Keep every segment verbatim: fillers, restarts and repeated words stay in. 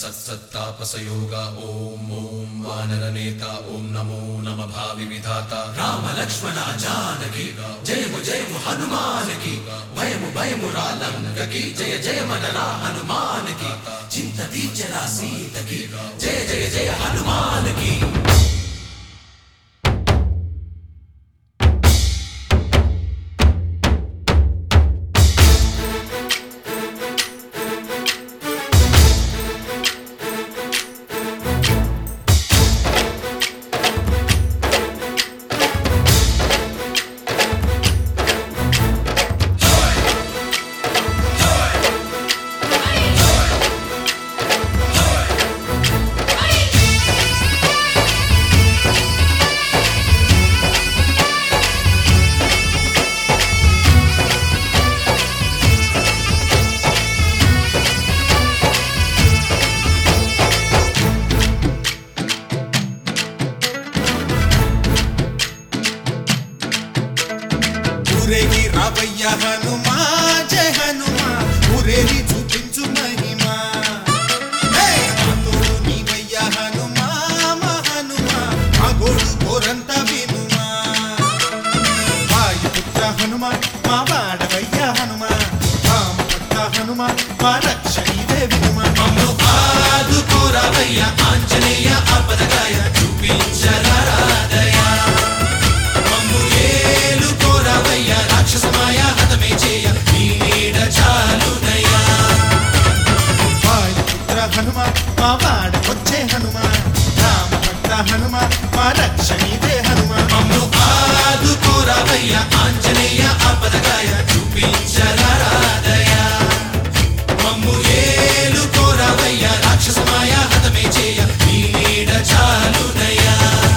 सत्सत्तापसयोगा ओम ओम वानरनेता ओम नमो नमः भावि विधाता राम लक्ष्मण जानकी जय जय हनुमान की भयमु भयमु रालंक की जय जय मनरा हनुमान की चिंता दीचरा सीत की जय जय जय हनुमान की। రావయ్య హనుమా జయ హనుమా ఊరేగి చూపించు మహిమా తోడు నీవయ్య హనుమా మా హనుమా మా గోడు కోరంత వినుమా వాయుపుత్ర హనుమా మా వాడవయ్య హనుమా రామభక్త హనుమా మా రక్షణీదే వినుమా మమ్ము ఆదుకోరావయ్య ఆంజనేయ ఆపదగాయ చూపించరాదయ మమ్ము ఏలుకోరావయ్య రాక్షసమాయ హతమే చేయ నీ నీడ చాలునయ్యా వాయుపుత్ర హనుమా మా వాడవచ్చే హనుమా రామభక్త హనుమా మా రక్షణీదే హనుమా మమ్ము ఆదుకోరావయ్య ఆంజనేయ ఆపదగాయ చూపించరాదయ మమ్ము ఏలుకోరావయ్య రాక్షసమాయ హతమే చేయ నీ నీడ చాలునయ్యా।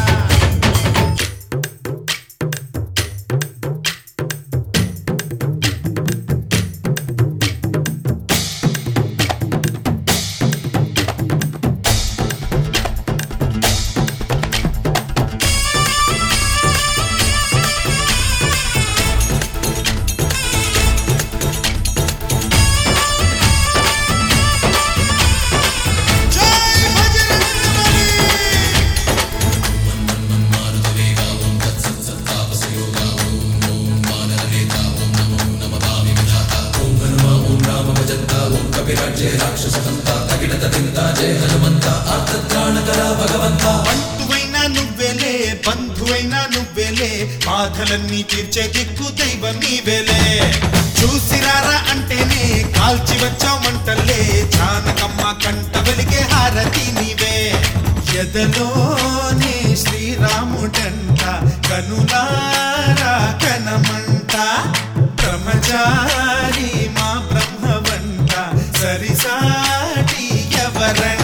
బంధువైనా నువ్వేలే బంధువైనా నువ్వేలే బాధలన్నీ తీర్చే దిక్కు దైవం నీవేలే చూసిరారా అంటేనే కాల్చి వచ్చామంటలే జానకమ్మ కంట వెలిగే హారతి నీవే ఎదలోనే శ్రీరాముడంట కనులారా కనమంట బ్రహ్మచారి మా బ్రహ్మవంట సరిసాటి ఎవరంట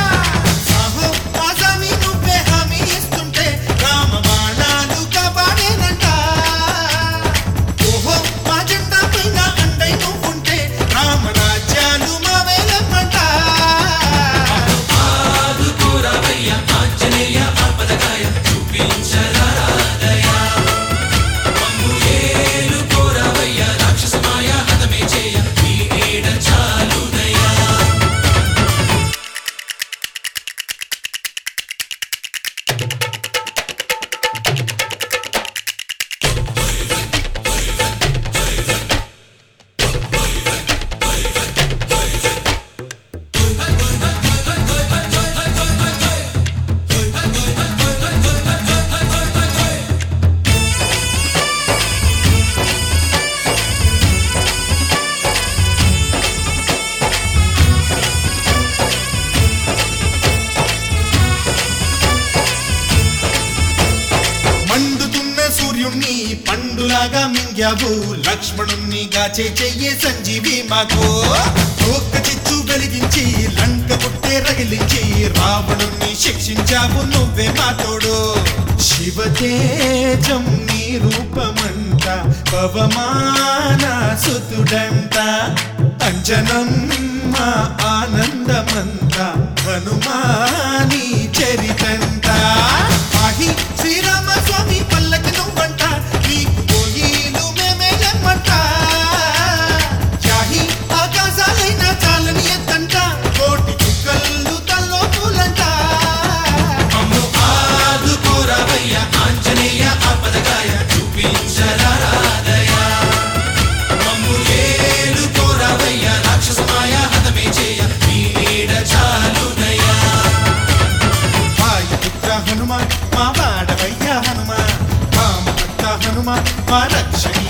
పండులాగా మింగావు లక్ష్మణుణ్ణి గాచే చెయ్యే సంజీవి మాకు ఒక్క చిచ్చు వెలిగించి లంక పుట్టే రగిలించి రావణుణ్ణి శిక్షించావు నువ్వే మా తోడు శివతేజం నీ రూపమంట పవమాన సుతుడంట అంజనం మా ఆనందమంత హనుమాని చరితంట ఆహి శ్రీరామ స్వామి పల్లకి నువ్వంట నీకు పోయిలు మేమేయమంట యాహి ఆకాశాలైనా చాలని ఎత్తంట కోటి చుక్కలు హనుమ మా రక్షకి